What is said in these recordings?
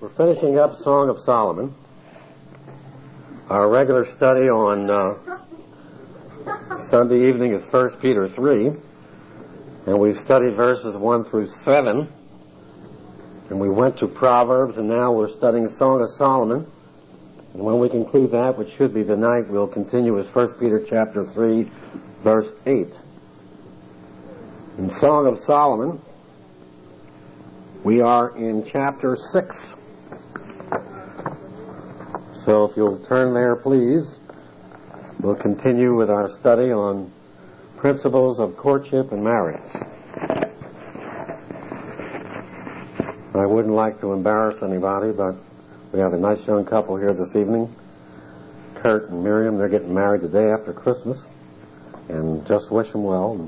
We're finishing up Song of Solomon, our regular study on Sunday evening is 1 Peter 3, and we've studied verses 1 through 7, and we went to Proverbs, and now we're studying Song of Solomon, and when we conclude that, which should be tonight, we'll continue with 1 Peter chapter 3, verse 8. In Song of Solomon, we are in chapter 6. So if you'll turn there, please, we'll continue with our study on principles of courtship and marriage. I wouldn't like to embarrass anybody, but we have a nice young couple here this evening, Kurt and Miriam. They're getting married the day after Christmas, and just wish them well.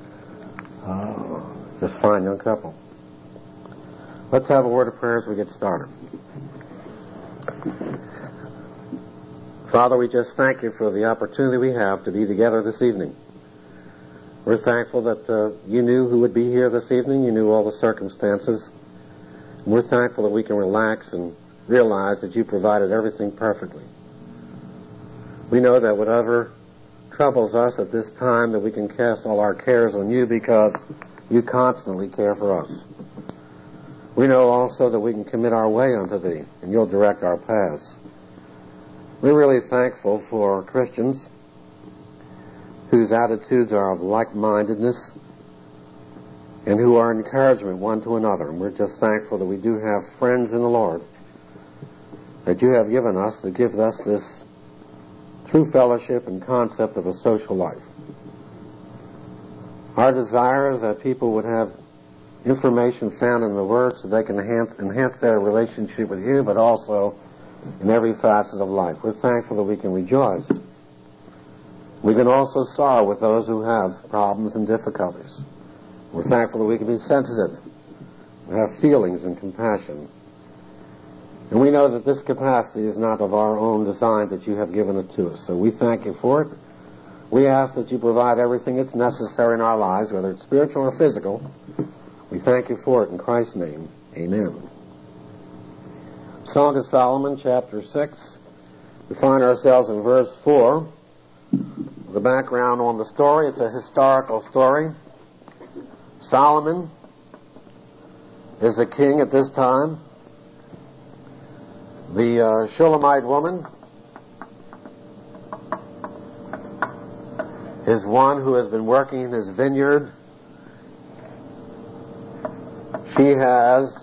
Just fine young couple. Let's have a word of prayer as we get started. Father, we just thank you for the opportunity we have to be together this evening. We're thankful that you knew who would be here this evening. You knew all the circumstances. And we're thankful that we can relax and realize that you provided everything perfectly. We know that whatever troubles us at this time, that we can cast all our cares on you because you constantly care for us. We know also that we can commit our way unto thee, and you'll direct our paths. We're really thankful for Christians whose attitudes are of like-mindedness and who are encouragement one to another. And we're just thankful that we do have friends in the Lord that you have given us to give us this true fellowship and concept of a social life. Our desire is that people would have information found in the Word so they can enhance their relationship with you, but also in every facet of life. We're thankful that we can rejoice. We can also sorrow with those who have problems and difficulties. We're thankful that we can be sensitive. We have feelings and compassion. And we know that this capacity is not of our own design, that you have given it to us. So we thank you for it. We ask that you provide everything that's necessary in our lives, whether it's spiritual or physical. We thank you for it in Christ's name. Amen. Song of Solomon, chapter 6. We find ourselves in verse 4. The background on the story, it's a historical story. Solomon is the king at this time. The Shulamite woman is one who has been working in his vineyard. She has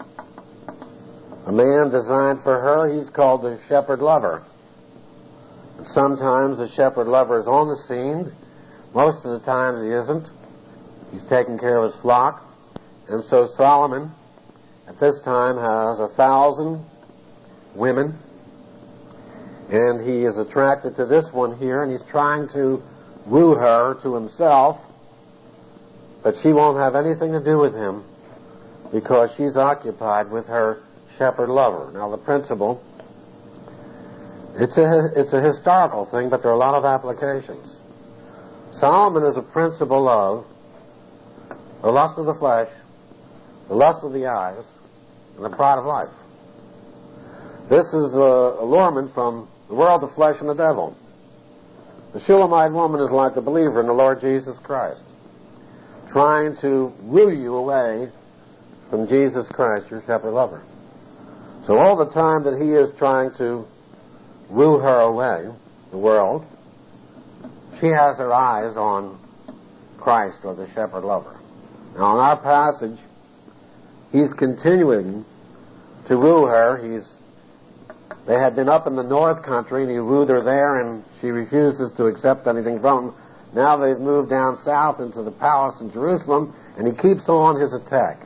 a man designed for her. He's called the shepherd lover. And sometimes the shepherd lover is on the scene. Most of the times he isn't. He's taking care of his flock. And so Solomon at this time has 1,000 women. And he is attracted to this one here, and he's trying to woo her to himself. But she won't have anything to do with him because she's occupied with her shepherd lover. Now the principle, it's a historical thing, but there are a lot of applications. Solomon is a principle of the lust of the flesh, the lust of the eyes, and the pride of life. This is allurement from the world, the flesh, and the devil. The Shulamite woman is like the believer in the Lord Jesus Christ, trying to woo you away from Jesus Christ, your shepherd lover. So all the time that he is trying to woo her away, the world, she has her eyes on Christ or the shepherd lover. Now in our passage, he's continuing to woo her. They had been up in the north country and he wooed her there, and she refuses to accept anything from him. Now they've moved down south into the palace in Jerusalem, and he keeps on his attack.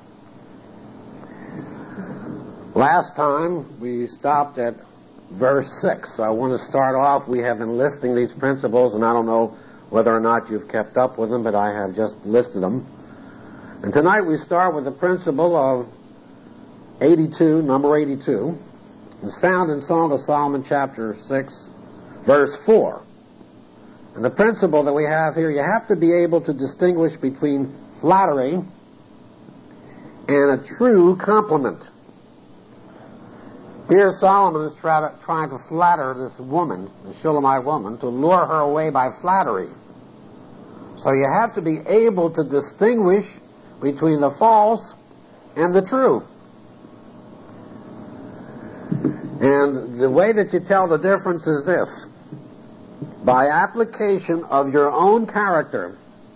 Last time we stopped at verse 6. So I want to start off. We have been listing these principles, and I don't know whether or not you've kept up with them, but I have just listed them. And tonight we start with the principle of 82, number 82. It's found in Song of Solomon chapter 6, verse 4. And the principle that we have here, you have to be able to distinguish between flattery and a true compliment. Here Solomon is trying to flatter this woman, the Shulamite woman, to lure her away by flattery. So you have to be able to distinguish between the false and the true. And the way that you tell the difference is this: by application of your own character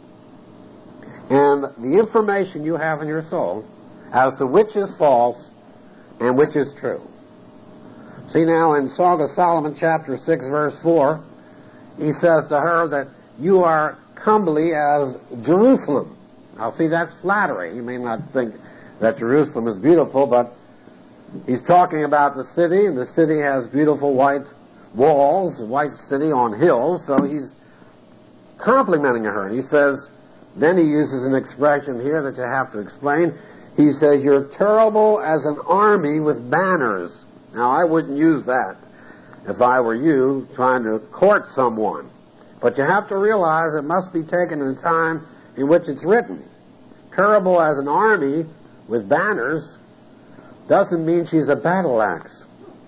and the information you have in your soul as to which is false and which is true. See now in Song of Solomon chapter 6 verse 4, he says to her that you are comely as Jerusalem. Now see, that's flattery. You may not think that Jerusalem is beautiful, but he's talking about the city, and the city has beautiful white walls, a white city on hills, so he's complimenting her. He says, then he uses an expression here that you have to explain. He says, you're terrible as an army with banners. Now, I wouldn't use that if I were you trying to court someone. But you have to realize it must be taken in the time in which it's written. Terrible as an army with banners doesn't mean she's a battle axe.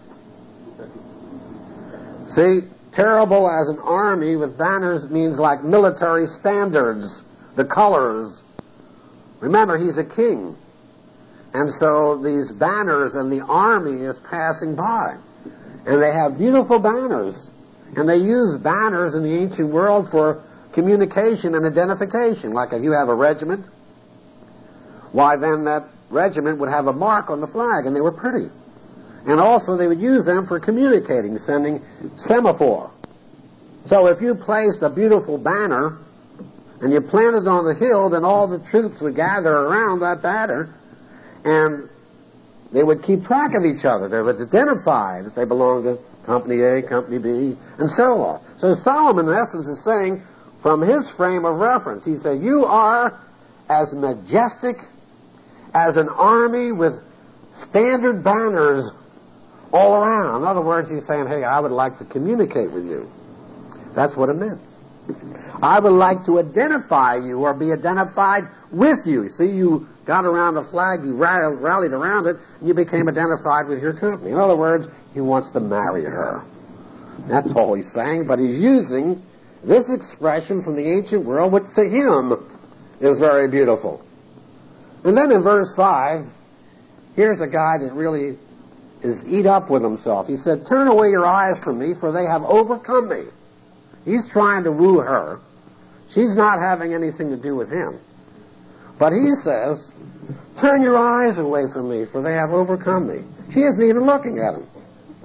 See, terrible as an army with banners means like military standards, the colors. Remember, he's a king. And so these banners and the army is passing by. And they have beautiful banners. And they use banners in the ancient world for communication and identification. Like if you have a regiment, why then that regiment would have a mark on the flag, and they were pretty. And also they would use them for communicating, sending semaphore. So if you placed a beautiful banner and you planted it on the hill, then all the troops would gather around that banner, and they would keep track of each other. They would identify that they belonged to Company A, Company B, and so on. So Solomon, in essence, is saying, from his frame of reference, he said, you are as majestic as an army with standard banners all around. In other words, he's saying, hey, I would like to communicate with you. That's what it meant. I would like to identify you or be identified with you. See, you got around the flag, you rallied around it, and you became identified with your company. In other words, he wants to marry her. That's all he's saying, but he's using this expression from the ancient world, which to him is very beautiful. And then in verse 5, here's a guy that really is eat up with himself. He said, turn away your eyes from me, for they have overcome me. He's trying to woo her. She's not having anything to do with him. But he says, turn your eyes away from me, for they have overcome me. She isn't even looking at him.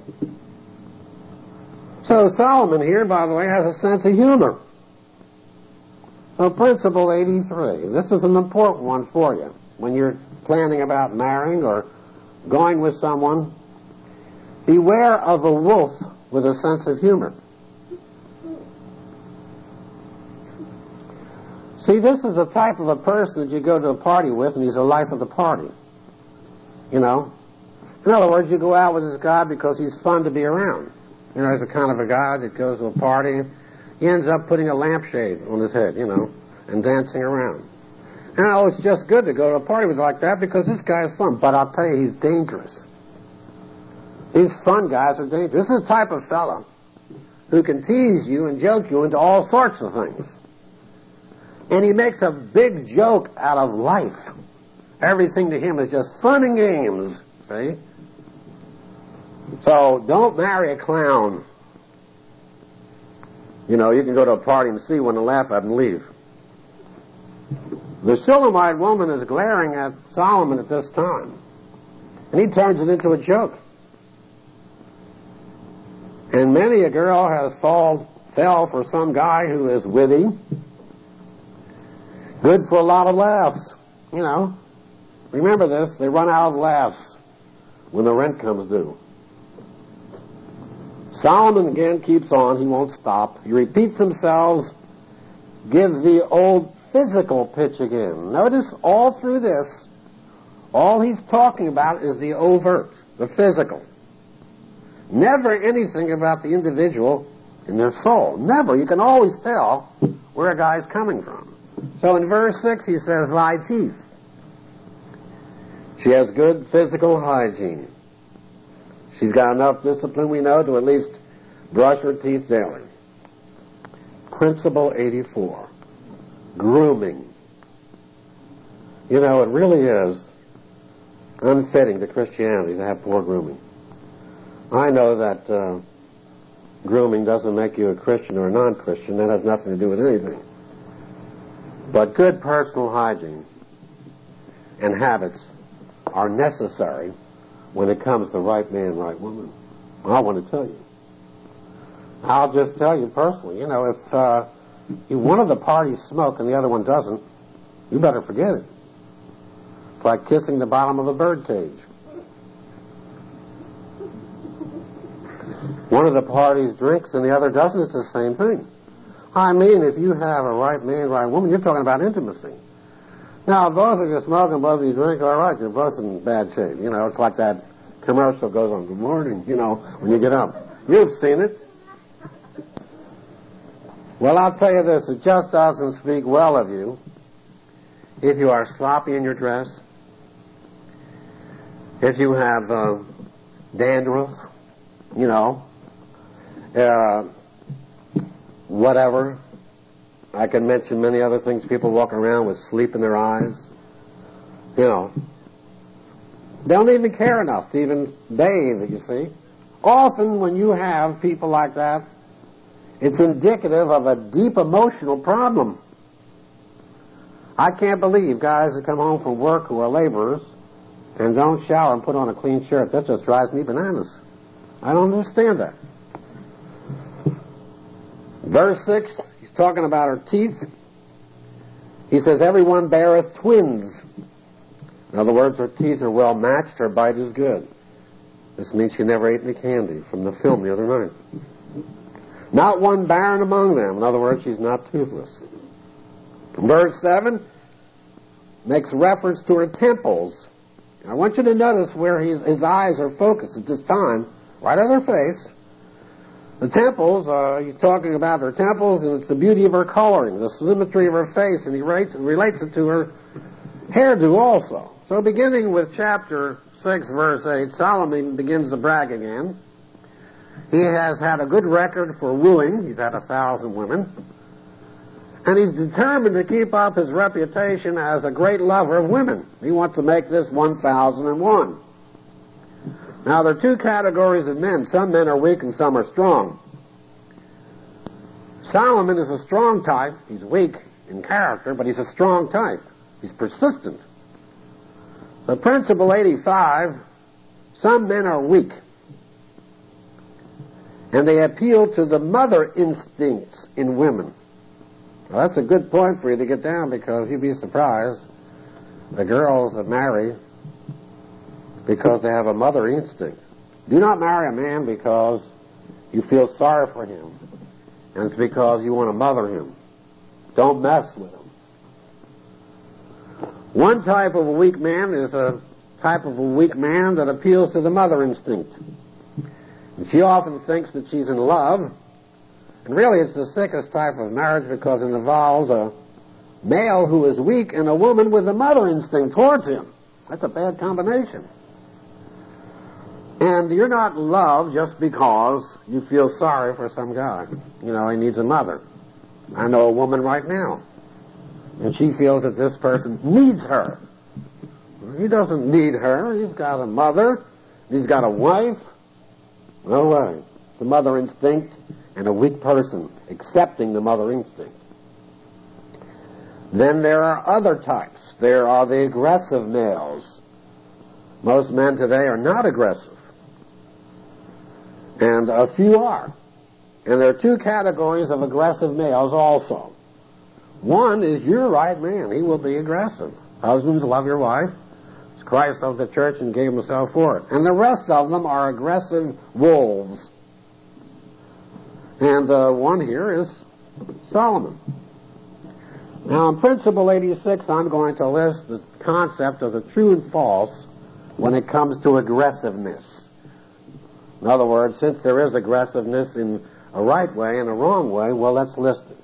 So Solomon here, by the way, has a sense of humor. So principle 83, this is an important one for you. When you're planning about marrying or going with someone, beware of a wolf with a sense of humor. See, this is the type of a person that you go to a party with, and he's the life of the party. You know? In other words, you go out with this guy because he's fun to be around. You know, he's the kind of a guy that goes to a party, he ends up putting a lampshade on his head, you know, and dancing around. Now, it's just good to go to a party with like that because this guy is fun. But I'll tell you, he's dangerous. These fun guys are dangerous. This is the type of fellow who can tease you and joke you into all sorts of things. And he makes a big joke out of life. Everything to him is just fun and games, see? So don't marry a clown. You know, you can go to a party and see one and laugh at and leave. The Shulamite woman is glaring at Solomon at this time. And he turns it into a joke. And many a girl has fell for some guy who is witty, good for a lot of laughs. You know, remember this, they run out of laughs when the rent comes due. Solomon again keeps on, he won't stop. He repeats himself, gives the old physical pitch again. Notice all through this, all he's talking about is the overt, the physical. Never anything about the individual in their soul. Never. You can always tell where a guy's coming from. So in verse 6 he says, thy teeth. She has good physical hygiene. She's got enough discipline, we know, to at least brush her teeth daily. Principle 84, grooming. You know, it really is unfitting to Christianity to have poor grooming. I know that grooming doesn't make you a Christian or a non-Christian. That has nothing to do with anything. But good personal hygiene and habits are necessary when it comes to right man, right woman. I want to tell you. I'll just tell you personally, you know, if one of the parties smoke and the other one doesn't, you better forget it. It's like kissing the bottom of a bird cage. One of the parties drinks and the other doesn't, it's the same thing. I mean, if you have a right man, right woman, you're talking about intimacy. Now, both of you smoke and both of you drink, all right, you're both in bad shape. You know, it's like that commercial goes on, good morning, you know, when you get up. You've seen it. Well, I'll tell you this, it just doesn't speak well of you if you are sloppy in your dress, if you have dandruff, you know, whatever. I can mention many other things. People walk around with sleep in their eyes. You know, they don't even care enough to even bathe, you see. Often when you have people like that, it's indicative of a deep emotional problem. I can't believe guys that come home from work who are laborers and don't shower and put on a clean shirt. That just drives me bananas. I don't understand that. Verse 6, he's talking about her teeth. He says, everyone beareth twins. In other words, her teeth are well matched, her bite is good. This means she never ate any candy from the film the other night. Not one barren among them. In other words, she's not toothless. Verse 7 makes reference to her temples. I want you to notice where his eyes are focused at this time, right on her face. The temples, he's talking about her temples, and it's the beauty of her coloring, the symmetry of her face, and he relates it to her hairdo also. So beginning with chapter 6, verse 8, Solomon begins to brag again. He has had a good record for wooing. He's had 1,000 women. And he's determined to keep up his reputation as a great lover of women. He wants to make this 1,001. Now, there are two categories of men. Some men are weak and some are strong. Solomon is a strong type. He's weak in character, but he's a strong type. He's persistent. The principle 85, some men are weak. And they appeal to the mother instincts in women. Well, that's a good point for you to get down, because you'd be surprised. The girls that marry because they have a mother instinct. Do not marry a man because you feel sorry for him, and it's because you want to mother him. Don't mess with him. One type of a weak man is a type of a weak man that appeals to the mother instinct. And she often thinks that she's in love, and really it's the sickest type of marriage because it involves a male who is weak and a woman with a mother instinct towards him. That's a bad combination. And you're not in love just because you feel sorry for some guy. You know, he needs a mother. I know a woman right now, and she feels that this person needs her. He doesn't need her. He's got a mother. He's got a wife. No way. It's a mother instinct and a weak person accepting the mother instinct. Then there are other types. There are the aggressive males. Most men today are not aggressive. And a few are. And there are two categories of aggressive males also. One is your right man. He will be aggressive. Husbands, love your wife. As Christ loved the church and gave himself for it. And the rest of them are aggressive wolves. And one here is Solomon. Now, in Principle 86, I'm going to list the concept of the true and false when it comes to aggressiveness. In other words, since there is aggressiveness in a right way and a wrong way, well, let's list it.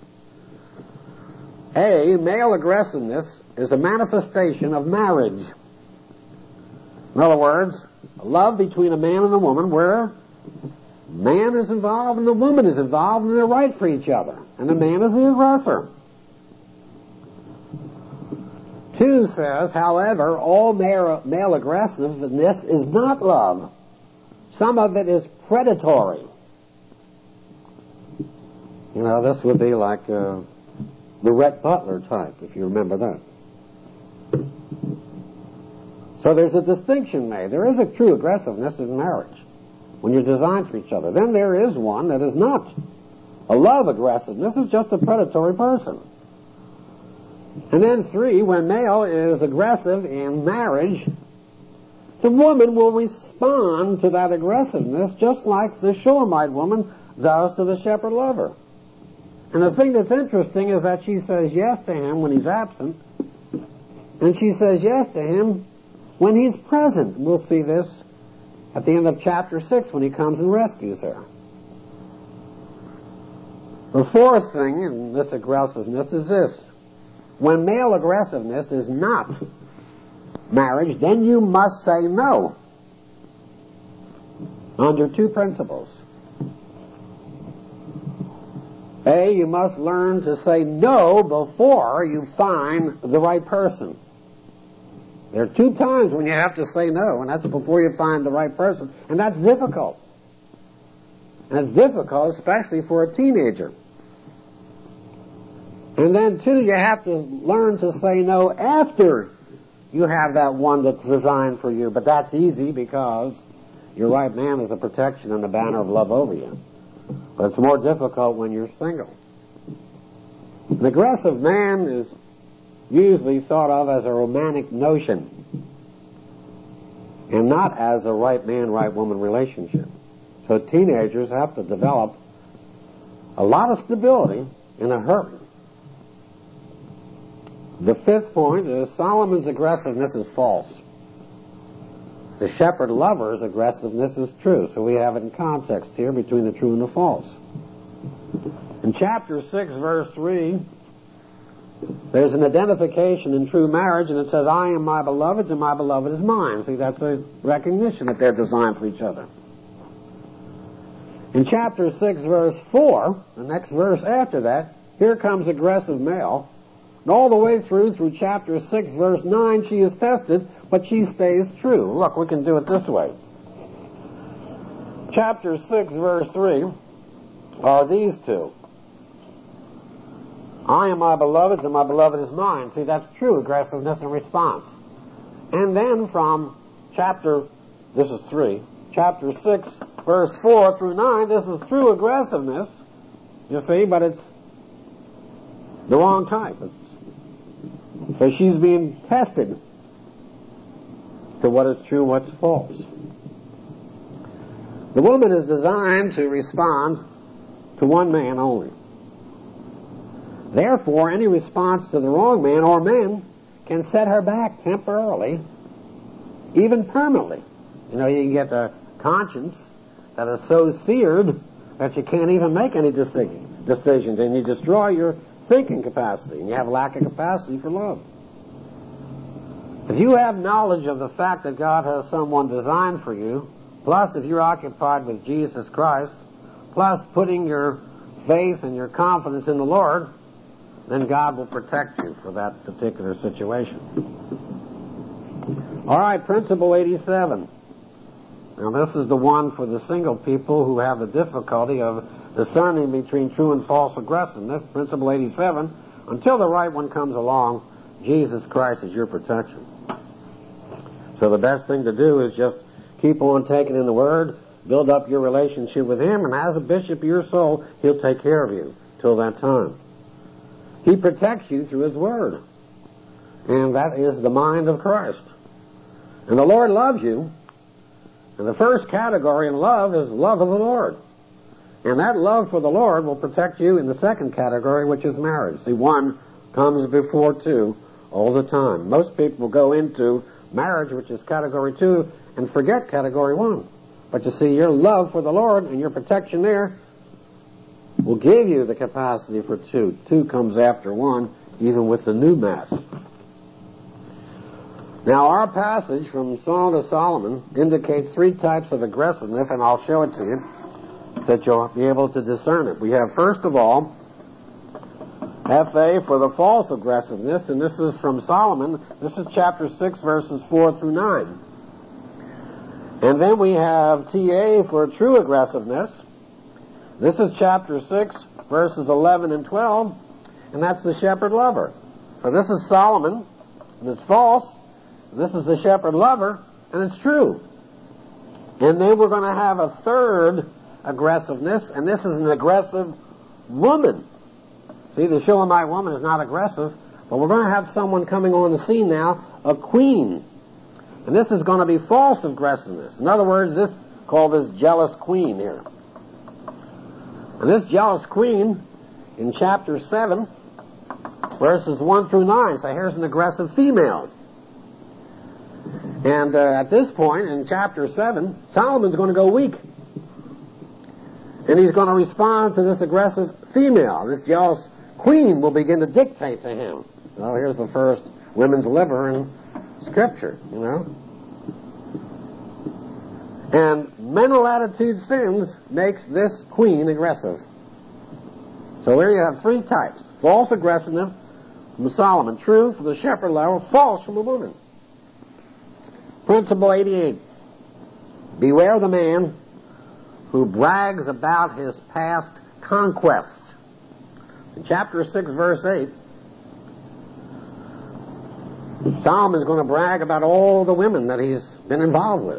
A, male aggressiveness is a manifestation of marriage. In other words, a love between a man and a woman where man is involved and the woman is involved and they're right for each other. And the man is the aggressor. 2 says, however, all male aggressiveness is not love. Some of it is predatory. You know, this would be like the Rhett Butler type, if you remember that. So there's a distinction made. There is a true aggressiveness in marriage when you're designed for each other. Then there is one that is not a love aggressiveness. It's just a predatory person. And then 3, when male is aggressive in marriage, the woman will respond to that aggressiveness just like the Shulamite woman does to the shepherd lover. And the thing that's interesting is that she says yes to him when he's absent, and she says yes to him when he's present. We'll see this at the end of chapter 6 when he comes and rescues her. The 4th thing in this aggressiveness is this. When male aggressiveness is not marriage, then you must say no under 2 principles. A, you must learn to say no before you find the right person. There are 2 times when you have to say no, and that's before you find the right person, and that's difficult. And it's difficult especially for a teenager. And then 2, you have to learn to say no after you have that one that's designed for you. But that's easy because your right man is a protection and the banner of love over you. But it's more difficult when you're single. An aggressive man is usually thought of as a romantic notion and not as a right man, right woman relationship. So teenagers have to develop a lot of stability in a hurry. The 5th point is Solomon's aggressiveness is false. The shepherd lover's aggressiveness is true. So we have it in context here between the true and the false. In chapter 6, verse 3, there's an identification in true marriage, and it says, I am my beloved's and my beloved is mine. See, that's a recognition that they're designed for each other. In chapter 6, verse 4, the next verse after that, here comes aggressive male. And all the way through chapter 6, verse 9, she is tested, but she stays true. Look, we can do it this way. Chapter 6, verse 3 are these 2. I am my beloved's and my beloved is mine. See, that's true aggressiveness and response. And then from this is 3, chapter 6, verse 4 through 9, this is true aggressiveness, you see, but it's the wrong type. So she's being tested to what is true, what's false. The woman is designed to respond to one man only. Therefore, any response to the wrong man or men can set her back temporarily, even permanently. You know, you can get a conscience that is so seared that you can't even make any decisions, and you destroy your thinking capacity, and you have a lack of capacity for love. If you have knowledge of the fact that God has someone designed for you, plus if you're occupied with Jesus Christ, plus putting your faith and your confidence in the Lord, then God will protect you for that particular situation. All right, principle 87. Now this is the one for the single people who have the difficulty of discerning between true and false aggressiveness. Principle 87, until the right one comes along, Jesus Christ is your protection. So the best thing to do is just keep on taking in the Word, build up your relationship with Him, and as a bishop of your soul, He'll take care of you till that time. He protects you through His Word. And that is the mind of Christ. And the Lord loves you. And the first category in love is love of the Lord. And that love for the Lord will protect you in the second category, which is marriage. See, one comes before 2 all the time. Most people go into marriage, which is category 2, and forget category 1. But you see, your love for the Lord and your protection there will give you the capacity for 2. 2 comes after 1, even with the new Mass. Now, our passage from Song of Solomon indicates three types of aggressiveness, and I'll show it to you, that you'll be able to discern it. We have, first of all, F.A. for the false aggressiveness, and this is from Solomon. This is chapter 6, verses 4 through 9. And then we have T.A. for true aggressiveness. This is chapter 6, verses 11 and 12, and that's the shepherd lover. So this is Solomon, and it's false. This is the shepherd lover, and it's true. And then we're going to have a third aggressiveness, and this is an aggressive woman. See, the Shulamite woman is not aggressive, but we're going to have someone coming on the scene now, a queen. And this is going to be false aggressiveness. In other words, this called this jealous queen here. And this jealous queen, in chapter 7, verses 1 through 9, so here's an aggressive female. And at this point, in chapter 7, Solomon's going to go weak. And he's going to respond to this aggressive female. This jealous queen will begin to dictate to him. Well, here's the first women's liver in Scripture, you know. And mental attitude sins makes this queen aggressive. So here you have three types. False aggressiveness from Solomon. True from the shepherd lover. False from a woman. Principle 88. Beware the man who brags about his past conquests. In chapter 6, verse 8, Solomon is going to brag about all the women that he's been involved with.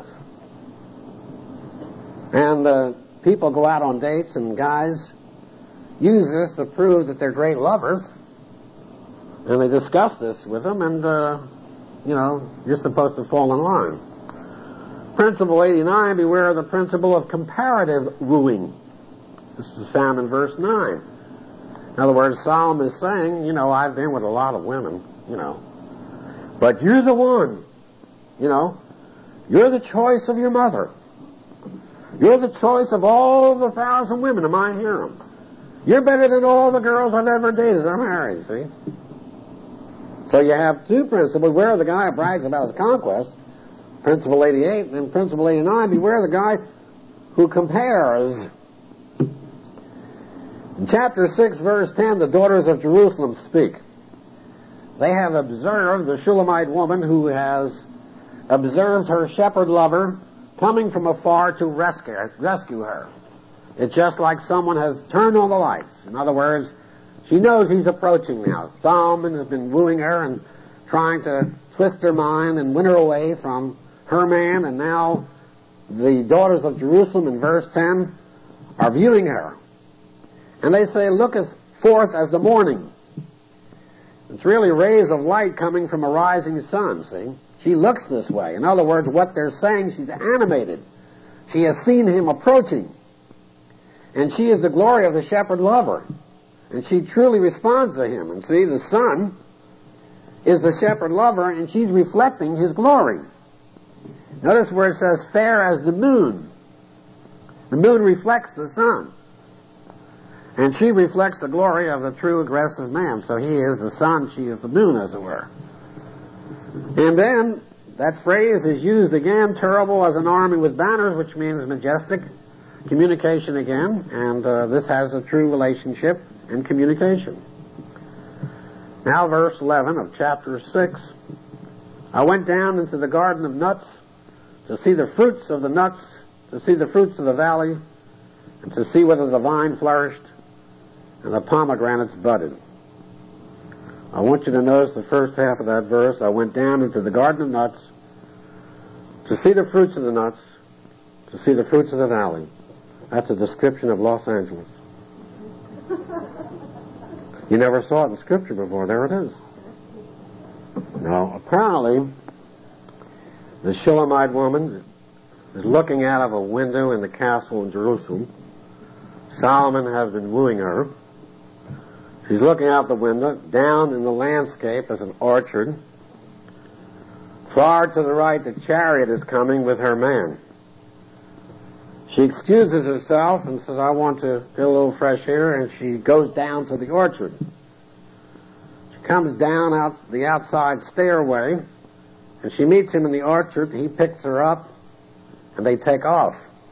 And people go out on dates, and guys use this to prove that they're great lovers. And they discuss this with them, and, you know, you're supposed to fall in line. Principle 89, beware of the principle of comparative wooing. This is found in verse 9. In other words, Solomon is saying, you know, I've been with a lot of women, you know, but you're the one, you know, you're the choice of your mother. You're the choice of all the 1,000 women of my harem. You're better than all the girls I've ever dated or married, see? So you have two principles. Beware the guy who brags about his conquest, principle 88, and principle 89, beware the guy who compares. In chapter 6, verse 10, the daughters of Jerusalem speak. They have observed the Shulamite woman who has observed her shepherd lover coming from afar to rescue her. It's just like someone has turned on the lights. In other words, she knows he's approaching now. Solomon has been wooing her and trying to twist her mind and win her away from her man, and now the daughters of Jerusalem in verse 10 are viewing her. And they say, looketh forth as the morning. It's really rays of light coming from a rising sun, see? She looks this way. In other words, what they're saying, she's animated. She has seen him approaching. And she is the glory of the shepherd lover. And she truly responds to him. And see, the sun is the shepherd lover, and she's reflecting his glory. Notice where it says, fair as the moon. The moon reflects the sun. And she reflects the glory of the true aggressive man. So he is the sun, she is the moon, as it were. And then, that phrase is used again, terrible as an army with banners, which means majestic communication again. And this has a true relationship in communication. Now verse 11 of chapter 6. I went down into the garden of nuts to see the fruits of the nuts, to see the fruits of the valley, and to see whether the vine flourished and the pomegranates budded. I want you to notice the first half of that verse. I went down into the garden of nuts to see the fruits of the nuts, to see the fruits of the valley. That's a description of Los Angeles. You never saw it in Scripture before. There it is. Now, apparently, the Shulamite woman is looking out of a window in the castle in Jerusalem. Solomon has been wooing her. She's looking out the window. Down in the landscape is an orchard. Far to the right, the chariot is coming with her man. She excuses herself and says, I want to get a little fresh air, and she goes down to the orchard. She comes down out the outside stairway, And she meets him in the orchard. He picks her up, and they take off.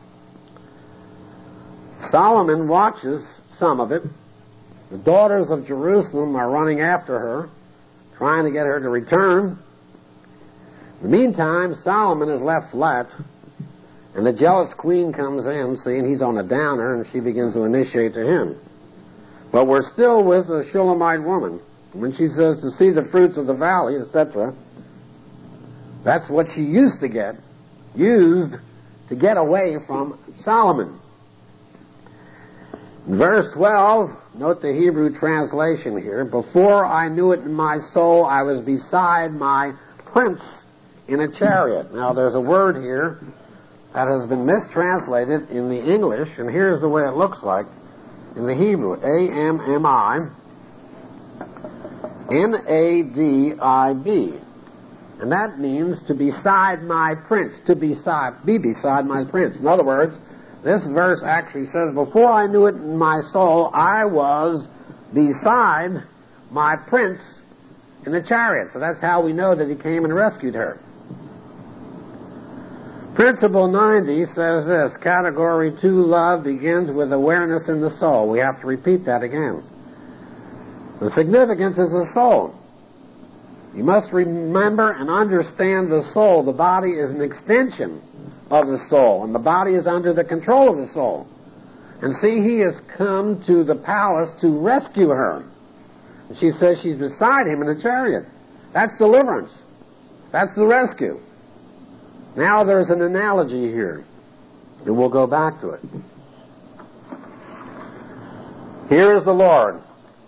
Solomon watches some of it. The daughters of Jerusalem are running after her, trying to get her to return. In the meantime, Solomon is left flat, and the jealous queen comes in, seeing he's on a downer, and she begins to initiate to him. But we're still with the Shulamite woman. When she says to see the fruits of the valley, etc., that's what she used to get away from Solomon. In verse 12, note the Hebrew translation here. Before I knew it in my soul, I was beside my prince in a chariot. Now there's a word here that has been mistranslated in the English, and here's the way it looks like in the Hebrew. A-M-M-I-N-A-D-I-B. And that means to beside my prince, be beside my prince. In other words, this verse actually says, before I knew it in my soul, I was beside my prince in the chariot. So that's how we know that he came and rescued her. Principle 90 says this, Category 2 love begins with awareness in the soul. We have to repeat that again. The significance is the soul. You must remember and understand the soul. The body is an extension of the soul, and the body is under the control of the soul. And see, he has come to the palace to rescue her. And she says she's beside him in a chariot. That's deliverance. That's the rescue. Now there's an analogy here, and we'll go back to it. Here is the Lord.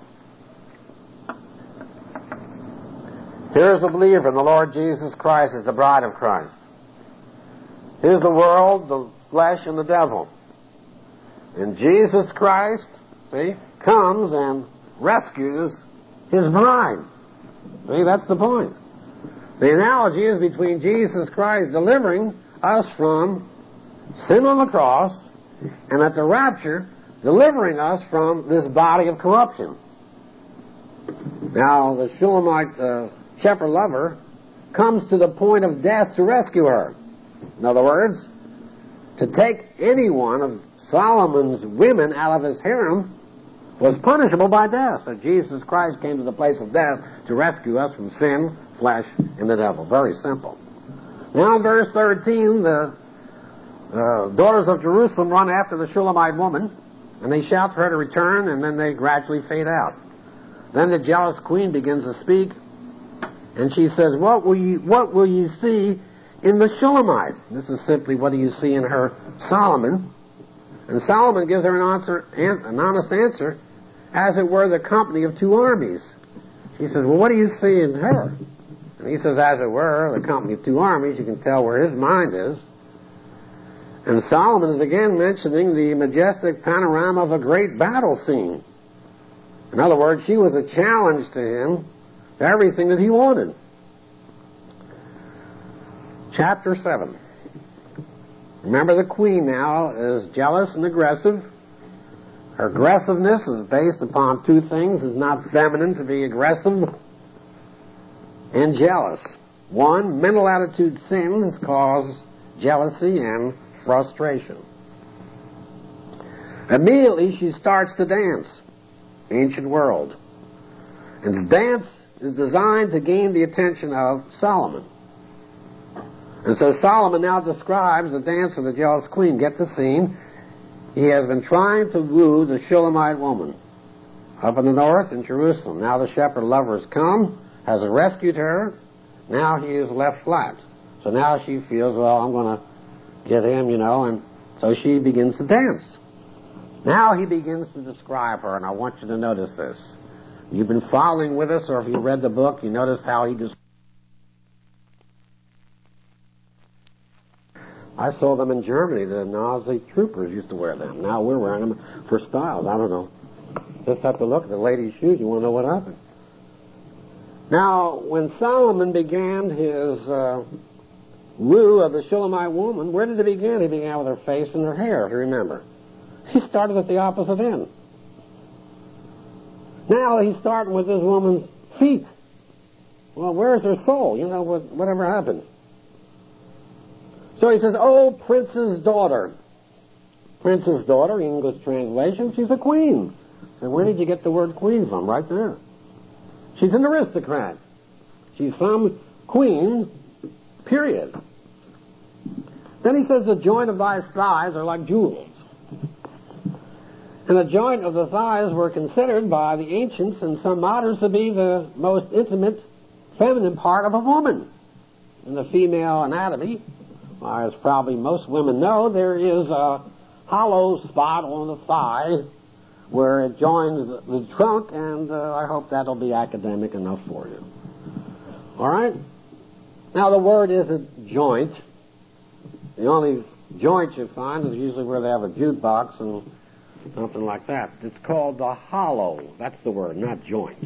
Here is a believer in the Lord Jesus Christ as the bride of Christ. Here's the world, the flesh, and the devil. And Jesus Christ, see, comes and rescues his bride. See, that's the point. The analogy is between Jesus Christ delivering us from sin on the cross and at the rapture delivering us from this body of corruption. Now, the Shulamite shepherd lover comes to the point of death to rescue her. In other words, to take any one of Solomon's women out of his harem was punishable by death. So Jesus Christ came to the place of death to rescue us from sin, flesh, and the devil. Very simple. Now in verse 13, the daughters of Jerusalem run after the Shulamite woman, and they shout for her to return, and then they gradually fade out. Then the jealous queen begins to speak, and she says, what will you see in the Shulamite? This is simply, what do you see in her Solomon? And Solomon gives her an honest answer, as it were the company of two armies. She says, well, what do you see in her? And he says, as it were the company of two armies. You can tell where his mind is. And Solomon is again mentioning the majestic panorama of a great battle scene. In other words, she was a challenge to him to everything that he wanted. Chapter 7. Remember, the queen now is jealous and aggressive. Her aggressiveness is based upon two things. It's not feminine to be aggressive and jealous. One, mental attitude sins cause jealousy and frustration. Immediately she starts to dance. Ancient world. And dance is designed to gain the attention of Solomon. And so Solomon now describes the dance of the jealous queen. Get the scene. He has been trying to woo the Shulamite woman up in the north in Jerusalem. Now the shepherd lover has come, has rescued her. Now he is left flat. So now she feels, well, I'm going to get him, and so she begins to dance. Now he begins to describe her, and I want you to notice this. You've been following with us, or if you read the book, you notice how he describes. I saw them in Germany. The Nazi troopers used to wear them. Now we're wearing them for styles. I don't know. Just have to look at the lady's shoes. You want to know what happened. Now, when Solomon began his woo of the Shulamite woman, where did he begin? He began with her face and her hair, if you remember. He started at the opposite end. Now he's starting with this woman's feet. Well, where's her soul? You know, whatever happened? So he says, oh, prince's daughter. Prince's daughter, English translation, she's a queen. And where did you get the word queen from? Right there. She's an aristocrat. She's some queen, period. Then he says the joint of thy thighs are like jewels. And the joint of the thighs were considered by the ancients and some moderns to be the most intimate feminine part of a woman. In the female anatomy, as probably most women know, there is a hollow spot on the thigh where it joins the trunk, and I hope that'll be academic enough for you. All right? Now, the word isn't joint. The only joint you find is usually where they have a jukebox and something like that. It's called the hollow. That's the word, not joint.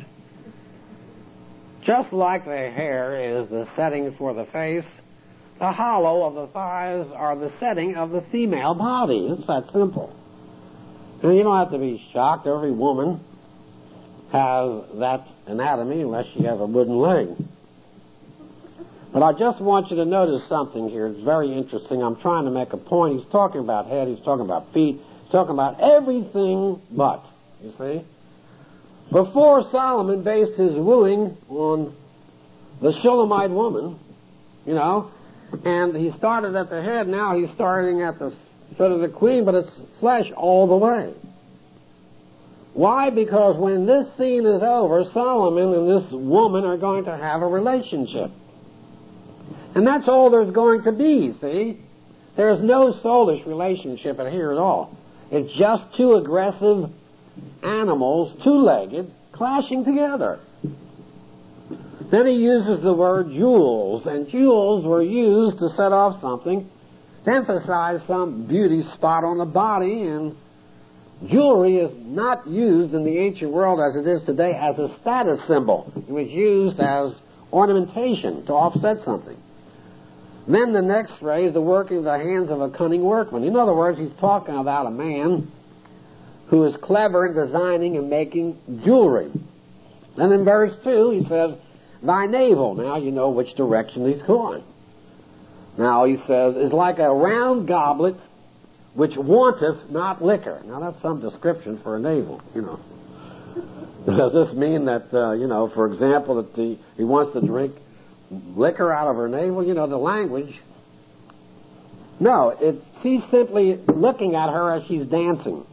Just like the hair is the setting for the face, the hollow of the thighs are the setting of the female body. It's that simple. And you don't have to be shocked. Every woman has that anatomy unless she has a wooden leg. But I just want you to notice something here. It's very interesting. I'm trying to make a point. He's talking about head. He's talking about feet. He's talking about everything but. You see? Before Solomon based his wooing on the Shulamite woman, you know, and he started at the head, now he's starting at the foot of the queen, but it's flesh all the way. Why? Because when this scene is over, Solomon and this woman are going to have a relationship. And that's all there's going to be, see? There's no soulish relationship in here at all. It's just two aggressive animals, two-legged, clashing together. Then he uses the word jewels, and jewels were used to set off something, to emphasize some beauty spot on the body, and jewelry is not used in the ancient world as it is today as a status symbol. It was used as ornamentation to offset something. Then the next phrase, the working of the hands of a cunning workman. In other words, he's talking about a man who is clever in designing and making jewelry. Then in verse 2, he says, thy navel. Now you know which direction he's going. Now he says, is like a round goblet which wanteth not liquor. Now that's some description for a navel, you know. Does this mean that, you know, for example, that he wants to drink liquor out of her navel? You know, the language. No, she's simply looking at her as she's dancing.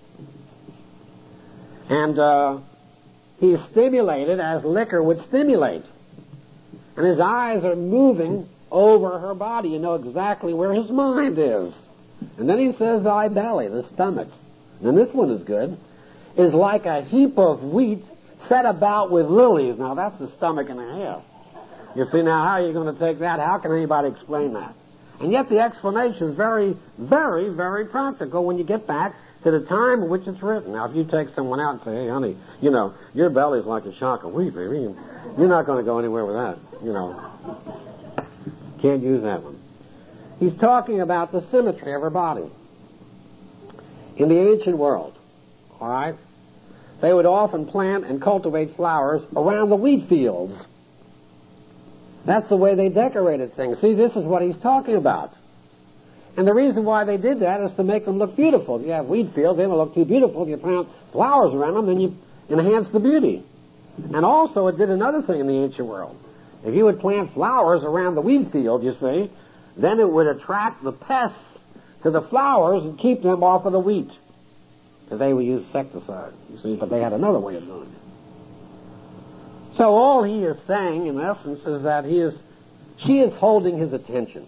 And he's stimulated as liquor would stimulate. And his eyes are moving over her body. You know exactly where his mind is. And then he says, thy belly, the stomach, and this one is good, is like a heap of wheat set about with lilies. Now that's a stomach and a half. You see, now how are you going to take that? How can anybody explain that? And yet the explanation is very, very, very practical when you get back to the time in which it's written. Now, if you take someone out and say, hey, honey, you know, your belly's like a shock of wheat, baby, and you're not going to go anywhere with that, you know. Can't use that one. He's talking about the symmetry of her body. In the ancient world, all right, they would often plant and cultivate flowers around the wheat fields. That's the way they decorated things. See, this is what he's talking about. And the reason why they did that is to make them look beautiful. If you have wheat fields, they don't look too beautiful. If you plant flowers around them, then you enhance the beauty. And also, it did another thing in the ancient world. If you would plant flowers around the wheat field, you see, then it would attract the pests to the flowers and keep them off of the wheat. Because they would use insecticide, you see, but they had another way of doing it. So all he is saying, in essence, is that she is holding his attention.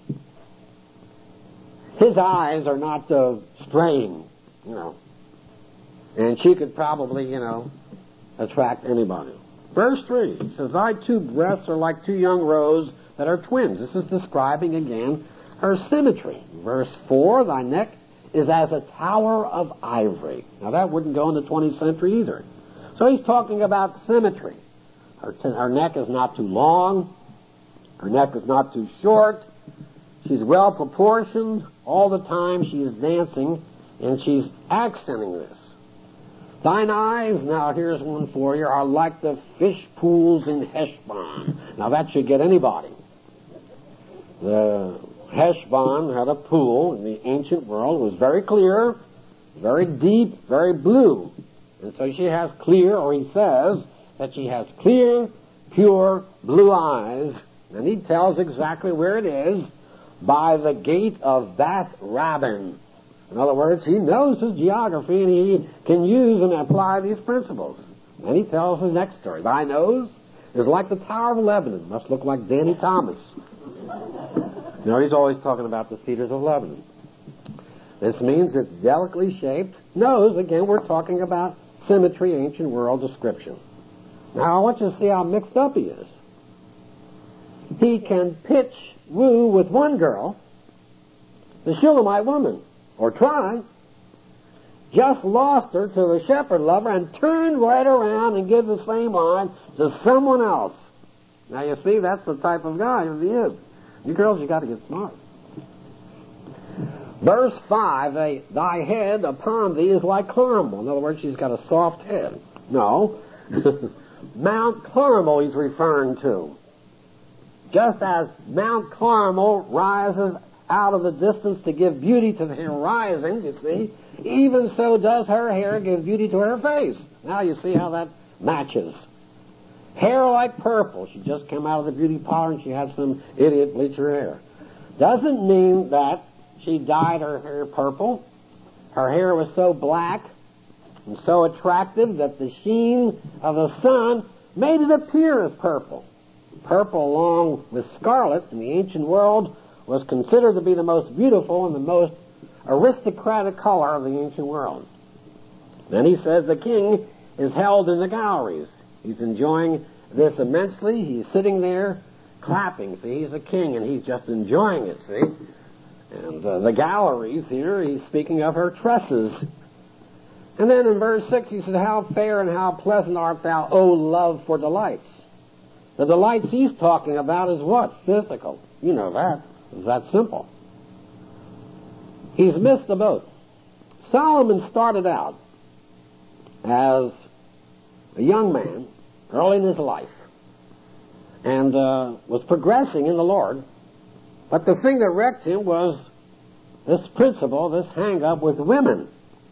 His eyes are not straying, you know. And she could probably, you know, attract anybody. Verse 3, it says, thy two breasts are like two young roes that are twins. This is describing, again, her symmetry. Verse 4, thy neck is as a tower of ivory. Now, that wouldn't go in the 20th century either. So he's talking about symmetry. Her neck is not too long. Her neck is not too short. She's well proportioned. All the time she is dancing, and she's accenting this. Thine eyes, now here's one for you, are like the fish pools in Heshbon. Now that should get anybody. The Heshbon had a pool in the ancient world. It was very clear, very deep, very blue. And so she has clear, or he says that she has clear, pure, blue eyes. And he tells exactly where it is, by the gate of Bath Rabbin. In other words, he knows his geography and he can use and apply these principles. And he tells the next story. Thy nose is like the Tower of Lebanon. Must look like Danny Thomas. You know, he's always talking about the cedars of Lebanon. This means it's delicately shaped. Nose, again, we're talking about symmetry, ancient world description. Now, I want you to see how mixed up he is. He can pitch woo with one girl, the Shulamite woman, or try, just lost her to the shepherd lover and turned right around and give the same line to someone else. Now, you see, that's the type of guy he is. You girls, you got to get smart. Verse 5, thy head upon thee is like Carmel. In other words, she's got a soft head. No. Mount Carmel he's referring to. Just as Mount Carmel rises out of the distance to give beauty to the horizon, you see, even so does her hair give beauty to her face. Now you see how that matches. Hair like purple. She just came out of the beauty parlor and she had some idiot bleach her hair. Doesn't mean that she dyed her hair purple. Her hair was so black and so attractive that the sheen of the sun made it appear as purple. Purple, along with scarlet in the ancient world, was considered to be the most beautiful and the most aristocratic color of the ancient world. Then he says the king is held in the galleries. He's enjoying this immensely. He's sitting there clapping. See, he's a king and he's just enjoying it, see. And the galleries here, he's speaking of her tresses. And then in verse 6 he says, how fair and how pleasant art thou, O love, for delights. The delights he's talking about is what? Physical. You know that. It's that simple. He's missed the boat. Solomon started out as a young man early in his life and was progressing in the Lord. But the thing that wrecked him was this principle, this hang-up with women.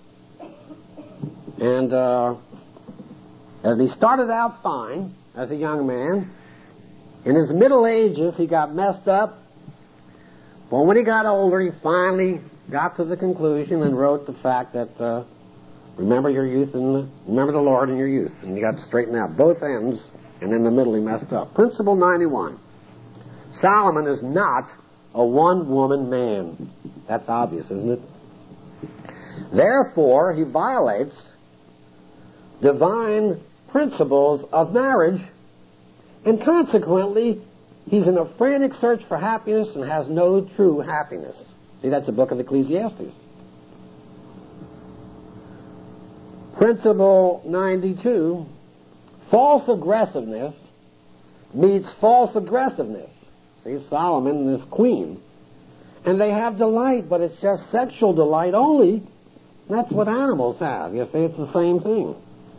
And as he started out fine as a young man, in his middle ages he got messed up. But when he got older, he finally got to the conclusion and wrote the fact that remember your youth and remember the Lord in your youth. And he got to straighten out both ends, and in the middle he messed up. Principle 91. Solomon is not a one-woman man. That's obvious, isn't it? Therefore, he violates divine principles of marriage, and consequently, he's in a frantic search for happiness and has no true happiness. See, that's the book of Ecclesiastes. Principle 92, false aggressiveness meets false aggressiveness. See, Solomon and this queen. And they have delight, but it's just sexual delight only. That's what animals have. You see, it's the same thing.